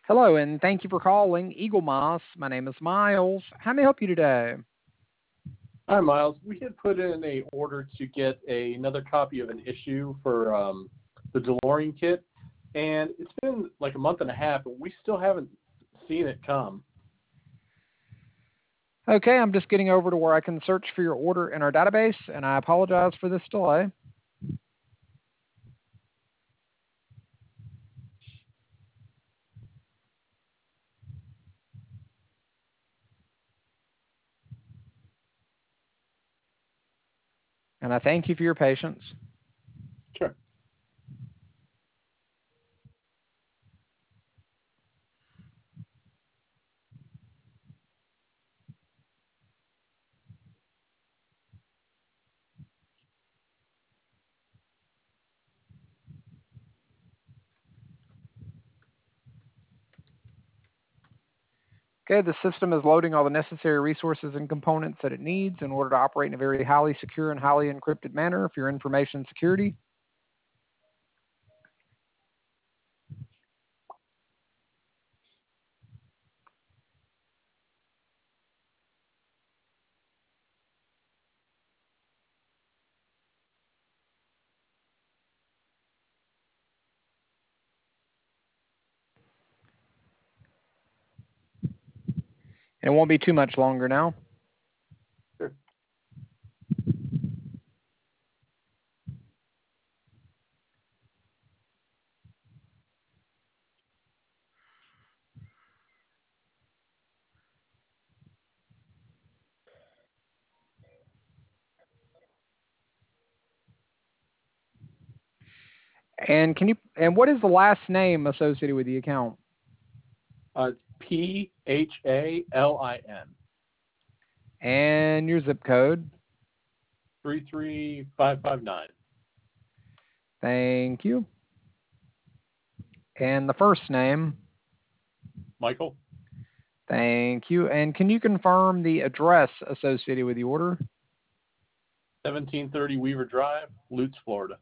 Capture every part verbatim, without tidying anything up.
Hello, and thank you for calling Eagle Moss. My name is Miles. How may I help you today? Hi, Miles. We had put in a order to get a, another copy of an issue for um, the DeLorean kit, and it's been like a month and a half, and we still haven't seen it come. Okay, I'm just getting over to where I can search for your order in our database, and I apologize for this delay. And I thank you for your patience. Sure. Okay, the system is loading all the necessary resources and components that it needs in order to operate in a very highly secure and highly encrypted manner for your information security. And it won't be too much longer now. Sure. And can you and what is the last name associated with the account? Uh, it's P H A L I N. And your zip code? three three five five nine. Thank you. And the first name? Michael? Thank you. And can you confirm the address associated with the order? seventeen thirty Weaver Drive, Lutz, Florida.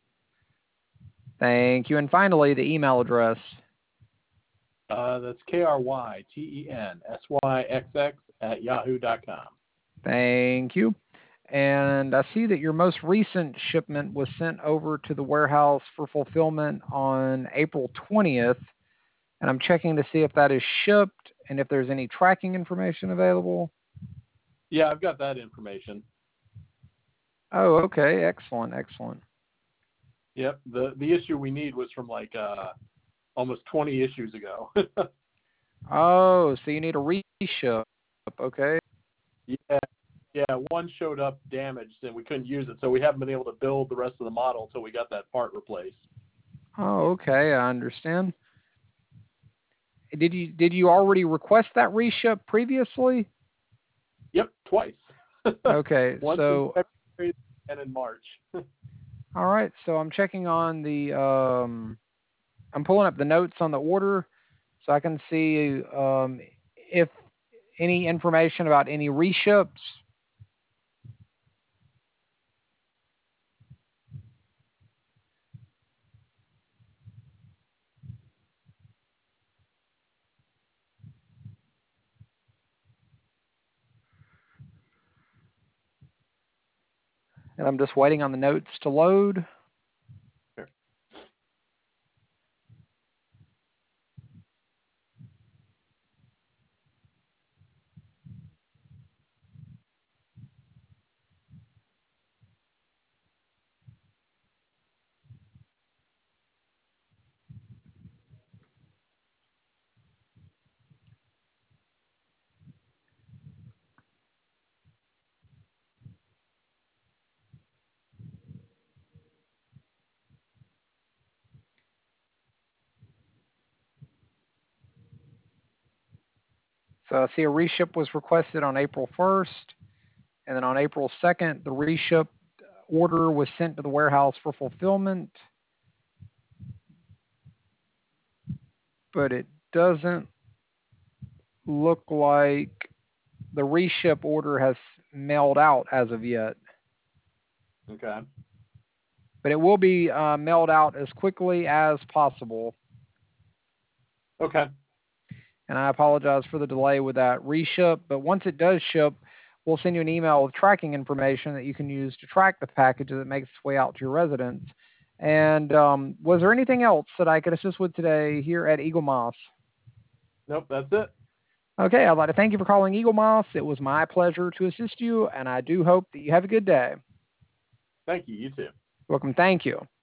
Thank you. And finally, the email address. Uh, that's K R Y T E N S Y X X at yahoo dot com. Thank you. And I see that your most recent shipment was sent over to the warehouse for fulfillment on April twentieth. And I'm checking to see if that is shipped and if there's any tracking information available. Yeah, I've got that information. Oh, okay. Excellent. Excellent. Yep. The the issue we need was from like uh, almost twenty issues ago. Oh, so you need a reship. Okay. Yeah, yeah. One showed up damaged, and we couldn't use it, so we haven't been able to build the rest of the model until we got that part replaced. Oh, okay. I understand. Did you did you already request that reship previously? Yep, twice. Okay, Once in so February and in March. all right, so I'm checking on the um, I'm pulling up the notes on the order so I can see um, if any information about any reships. And I'm just waiting on the notes to load. Sure. So I see a reship was requested on April first, and then on April second, the reship order was sent to the warehouse for fulfillment. But it doesn't look like the reship order has mailed out as of yet. Okay. But it will be uh, mailed out as quickly as possible. Okay. and I apologize for the delay with that reship. But once it does ship, we'll send you an email with tracking information that you can use to track the package as it makes its way out to your residence. And um, was there anything else that I could assist with today here at Eaglemoss? Nope, that's it. Okay, I'd like to thank you for calling Eaglemoss. It was my pleasure to assist you, and I do hope that you have a good day. Thank you. You too. Welcome. Thank you.